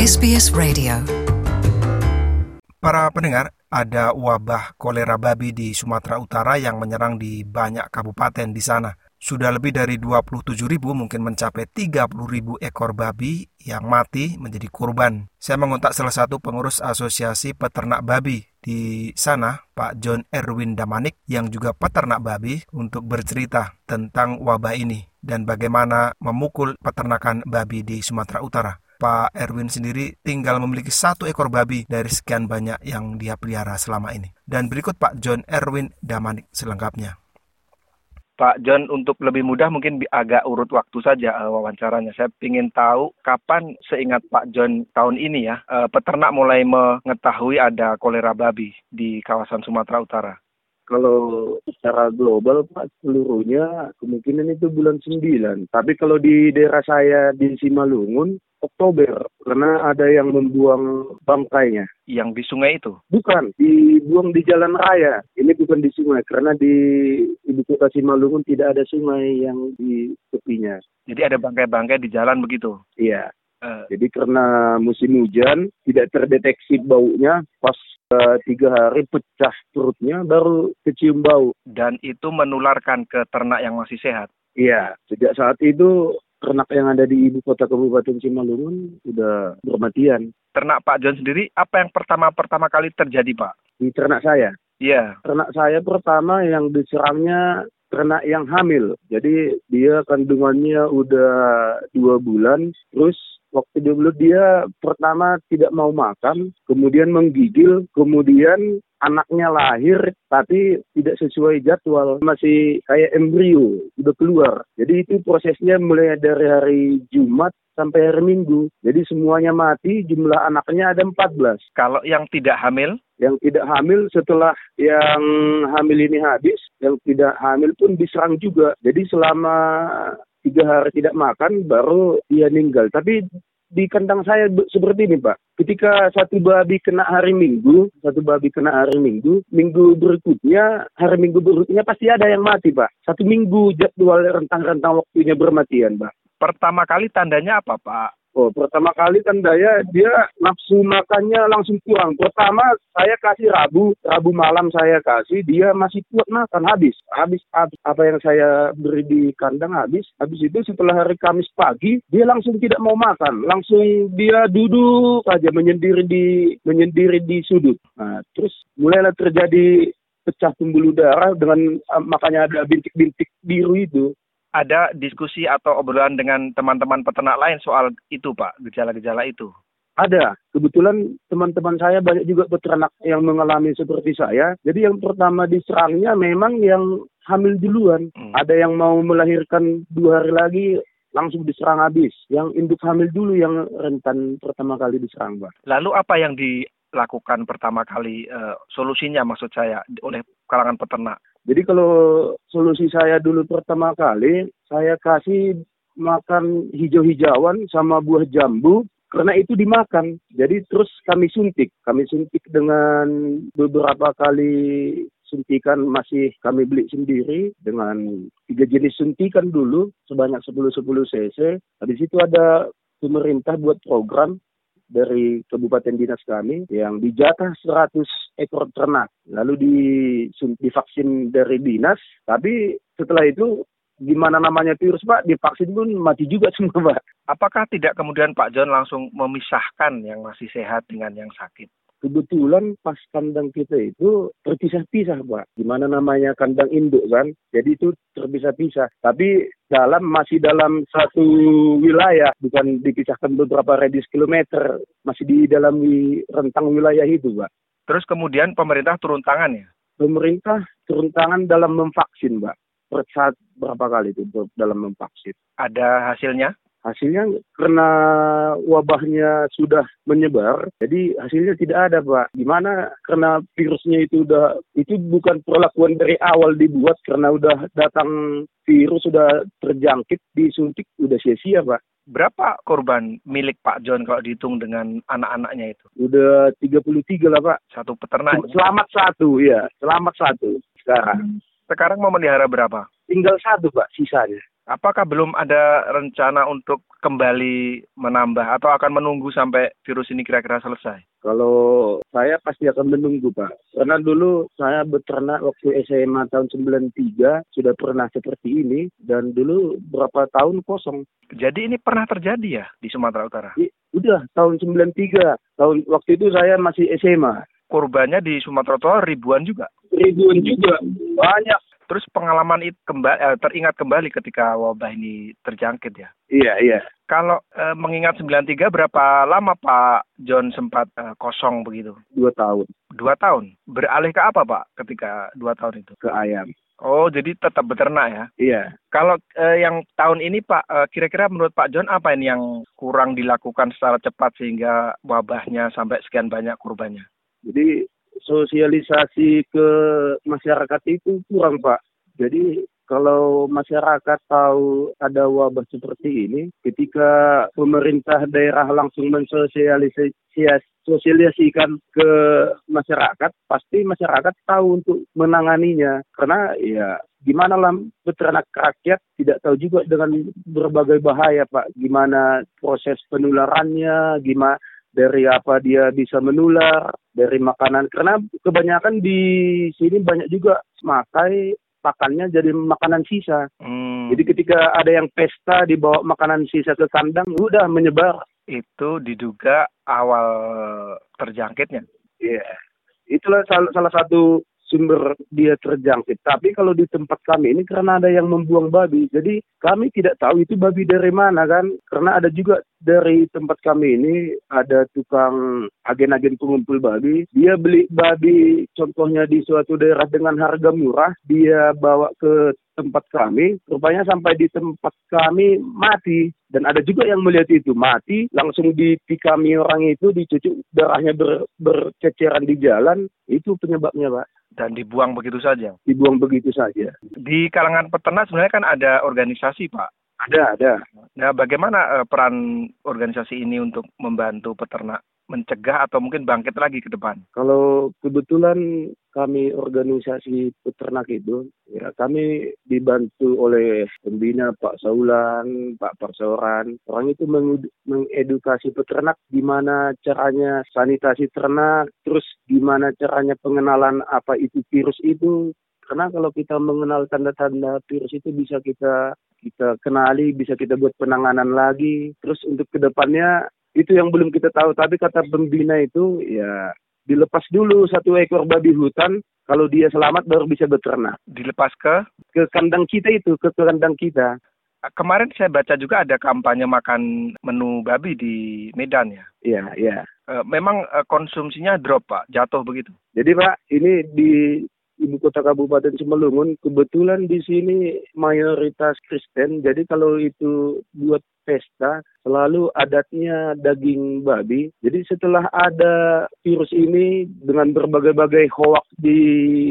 SBS Radio. Para pendengar, ada wabah kolera babi di Sumatera Utara yang menyerang di banyak kabupaten di sana. Sudah lebih dari 27.000, mungkin mencapai 30.000 ekor babi yang mati menjadi korban. Saya mengontak salah satu pengurus Asosiasi Peternak Babi di sana, Pak John Erwin Damanik, yang juga peternak babi, untuk bercerita tentang wabah ini dan bagaimana memukul peternakan babi di Sumatera Utara. Pak Erwin sendiri tinggal memiliki 1 ekor babi dari sekian banyak yang dia pelihara selama ini. Dan berikut Pak John Erwin Damanik selengkapnya. Pak John, untuk lebih mudah mungkin agak urut waktu saja wawancaranya. Saya ingin tahu kapan, seingat Pak John tahun ini ya, peternak mulai mengetahui ada kolera babi di kawasan Sumatera Utara. Kalau secara global, Pak, seluruhnya kemungkinan itu bulan 9. Tapi kalau di daerah saya di Simalungun, Oktober, karena ada yang membuang bangkainya. Yang di sungai itu? Bukan, dibuang di jalan raya. Ini bukan di sungai, karena di ibu kota Simalungun tidak ada sungai yang di tepinya. Jadi ada bangkai-bangkai di jalan begitu? Iya. Jadi karena musim hujan, tidak terdeteksi baunya, pas 3 hari pecah perutnya, baru kecium bau. Dan itu menularkan ke ternak yang masih sehat? Iya, sejak saat itu ternak yang ada di ibu kota Kabupaten Simalungun sudah bermatian. Ternak Pak John sendiri, apa yang pertama kali terjadi, Pak? Di ternak saya? Iya. Ternak saya pertama yang diserangnya ternak yang hamil. Jadi dia kandungannya udah 2 bulan, terus waktu dulu dia pertama tidak mau makan, kemudian menggigil, kemudian anaknya lahir tapi tidak sesuai jadwal, masih kayak embrio, udah keluar. Jadi itu prosesnya mulai dari hari Jumat sampai hari Minggu. Jadi semuanya mati, jumlah anaknya ada 14. Kalau yang tidak hamil? Yang tidak hamil setelah yang hamil ini habis, yang tidak hamil pun diserang juga. Jadi selama 3 hari tidak makan, baru dia meninggal. Tapi di kandang saya seperti ini, Pak. Ketika satu babi kena hari Minggu, minggu berikutnya pasti ada yang mati, Pak. 1 minggu jadwal rentang waktunya bermatian, Pak. Pertama kali tandanya apa, Pak? Pertama kali tandanya dia nafsu makannya langsung kurang. Pertama saya kasih Rabu malam saya kasih, dia masih kuat makan, habis apa yang saya beri di kandang habis itu setelah hari Kamis pagi dia langsung tidak mau makan, langsung dia duduk aja menyendiri di sudut. Nah, terus mulailah terjadi pecah pembuluh darah dengan makanya ada bintik-bintik biru itu. Ada diskusi atau obrolan dengan teman-teman peternak lain soal itu, Pak, gejala-gejala itu? Ada. Kebetulan teman-teman saya banyak juga peternak yang mengalami seperti saya. Jadi yang pertama diserangnya memang yang hamil duluan. Ada yang mau melahirkan 2 hari lagi langsung diserang habis. Yang induk hamil dulu yang rentan pertama kali diserang, Pak. Lalu apa yang dilakukan pertama kali, solusinya maksud saya, oleh kalangan peternak? Jadi kalau solusi saya dulu pertama kali, saya kasih makan hijau-hijauan sama buah jambu, karena itu dimakan. Jadi terus kami suntik dengan beberapa kali suntikan, masih kami beli sendiri dengan 3 jenis suntikan dulu, sebanyak 10 cc. Habis itu ada pemerintah buat program dari Kabupaten Dinas kami yang dijatah 100 ekor ternak. Lalu divaksin dari dinas, tapi setelah itu gimana namanya virus, Pak, divaksin pun mati juga semua, Pak. Apakah tidak kemudian Pak John langsung memisahkan yang masih sehat dengan yang sakit? Kebetulan pas kandang kita itu terpisah-pisah, Pak. Gimana namanya kandang induk kan, jadi itu terpisah-pisah. Tapi masih dalam satu wilayah, bukan dipisahkan beberapa radius kilometer, masih di dalam rentang wilayah itu, Pak. Terus kemudian pemerintah turun tangan ya? Pemerintah turun tangan dalam memvaksin, Pak. Per saat berapa kali itu dalam memvaksin. Ada hasilnya? Hasilnya karena wabahnya sudah menyebar, jadi hasilnya tidak ada, Pak. Gimana? Karena virusnya itu bukan perlakuan dari awal dibuat, karena udah datang virus, sudah terjangkit, disuntik, udah sia-sia, Pak. Berapa korban milik Pak John kalau dihitung dengan anak-anaknya itu? Udah 33 lah, Pak. Satu peternak? Selamat 1, ya. Selamat 1 sekarang. Sekarang mau melihara berapa? Tinggal 1, Pak, sisanya. Apakah belum ada rencana untuk kembali menambah atau akan menunggu sampai virus ini kira-kira selesai? Kalau saya pasti akan menunggu, Pak. Karena dulu saya beternak waktu SMA tahun 93 sudah pernah seperti ini dan dulu berapa tahun kosong. Jadi ini pernah terjadi ya di Sumatera Utara? Udah tahun 93. Waktu itu saya masih SMA. Korbannya di Sumatera Utara ribuan juga? Ribuan juga. Banyak. Terus pengalaman itu teringat kembali ketika wabah ini terjangkit ya? Iya. Kalau mengingat 93 berapa lama Pak John sempat kosong begitu? 2 tahun. 2 tahun? Beralih ke apa Pak ketika 2 tahun itu? Ke ayam. Oh, jadi tetap beternak ya? Iya. Kalau yang tahun ini Pak, kira-kira menurut Pak John apa ini yang kurang dilakukan secara cepat sehingga wabahnya sampai sekian banyak korbannya? Jadi sosialisasi ke masyarakat itu kurang, Pak. Jadi kalau masyarakat tahu ada wabah seperti ini, ketika pemerintah daerah langsung mensosialisasikan ke masyarakat, pasti masyarakat tahu untuk menanganinya. Karena ya gimana lah peternak rakyat tidak tahu juga dengan berbagai bahaya, Pak. Gimana proses penularannya, gimana dari apa dia bisa menular, dari makanan. Karena kebanyakan di sini banyak juga pakannya jadi makanan sisa. Jadi ketika ada yang pesta dibawa makanan sisa ke kandang, udah menyebar. Itu diduga awal terjangkitnya? Iya. Itulah salah satu sumber dia terjangkit. Tapi kalau di tempat kami ini karena ada yang membuang babi, jadi kami tidak tahu itu babi dari mana kan. Karena ada juga dari tempat kami ini ada tukang agen-agen pengumpul babi. Dia beli babi contohnya di suatu daerah dengan harga murah, dia bawa ke tempat kami, rupanya sampai di tempat kami mati. Dan ada juga yang melihat itu mati, langsung ditikami orang itu, dicucuk darahnya berceceran di jalan, itu penyebabnya, Pak. Dan dibuang begitu saja? Dibuang begitu saja. Di kalangan peternak sebenarnya kan ada organisasi, Pak? Ada. Nah, bagaimana peran organisasi ini untuk membantu peternak mencegah atau mungkin bangkit lagi ke depan? Kalau kebetulan kami organisasi peternak itu, ya kami dibantu oleh pembina Pak Saulan, Pak Perseoran. Orang itu mengedukasi peternak gimana caranya sanitasi ternak, terus gimana caranya pengenalan apa itu virus itu. Karena kalau kita mengenal tanda-tanda virus itu bisa kita kenali, bisa kita buat penanganan lagi. Terus untuk kedepannya itu yang belum kita tahu. Tapi kata pembina itu ya dilepas dulu 1 ekor babi hutan. Kalau dia selamat baru bisa beternak. Dilepas ke kandang kita itu, ke kandang kita. Kemarin saya baca juga ada kampanye makan menu babi di Medan ya? Iya. Memang konsumsinya drop Pak, jatuh begitu? Jadi Pak, ini di Ibu Kota Kabupaten Simalungun, kebetulan di sini mayoritas Kristen, jadi kalau itu buat pesta, selalu adatnya daging babi. Jadi setelah ada virus ini, dengan berbagai-bagai hoax di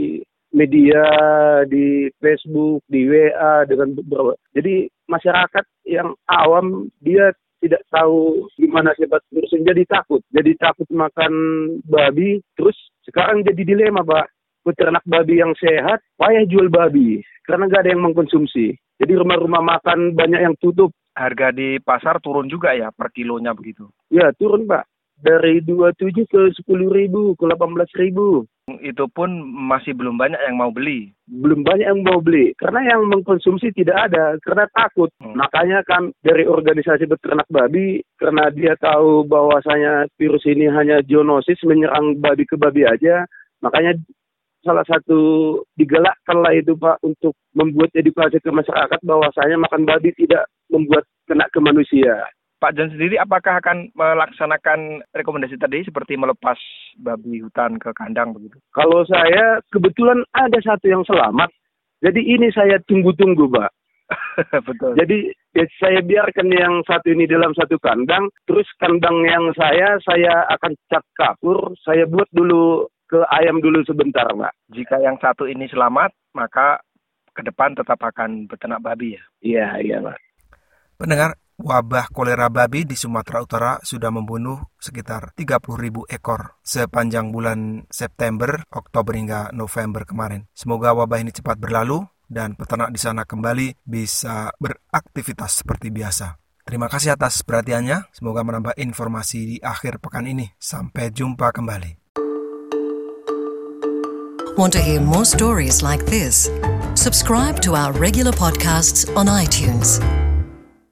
media, di Facebook, di WA, dengan beberapa. Jadi masyarakat yang awam, dia tidak tahu gimana sebab virusnya, jadi takut makan babi. Terus sekarang jadi dilema, Pak. Peternak babi yang sehat, payah jual babi karena nggak ada yang mengkonsumsi. Jadi rumah-rumah makan banyak yang tutup. Harga di pasar turun juga ya per kilonya begitu? Ya turun Pak, dari 27 ke 10.000 ke 18.000. Itu pun masih belum banyak yang mau beli. Belum banyak yang mau beli karena yang mengkonsumsi tidak ada karena takut. Makanya kan dari organisasi peternak babi, karena dia tahu bahwasanya virus ini hanya zoonosis, menyerang babi ke babi aja, makanya salah satu digalakkanlah itu Pak untuk membuat edukasi ke masyarakat bahwasanya makan babi tidak membuat kena ke manusia. Pak John sendiri apakah akan melaksanakan rekomendasi tadi seperti melepas babi hutan ke kandang begitu? Kalau saya kebetulan ada satu yang selamat, jadi ini saya tunggu-tunggu Pak. Betul. Jadi saya biarkan yang satu ini dalam satu kandang, terus kandang yang saya akan cat kapur, saya buat dulu ke ayam dulu sebentar, Pak. Jika yang satu ini selamat, maka ke depan tetap akan beternak babi ya? Iya, Pak. Pendengar, wabah kolera babi di Sumatera Utara sudah membunuh sekitar 30.000 ekor sepanjang bulan September, Oktober hingga November kemarin. Semoga wabah ini cepat berlalu dan peternak di sana kembali bisa beraktivitas seperti biasa. Terima kasih atas perhatiannya. Semoga menambah informasi di akhir pekan ini. Sampai jumpa kembali. Want to hear more stories like this? Subscribe to our regular podcasts on iTunes.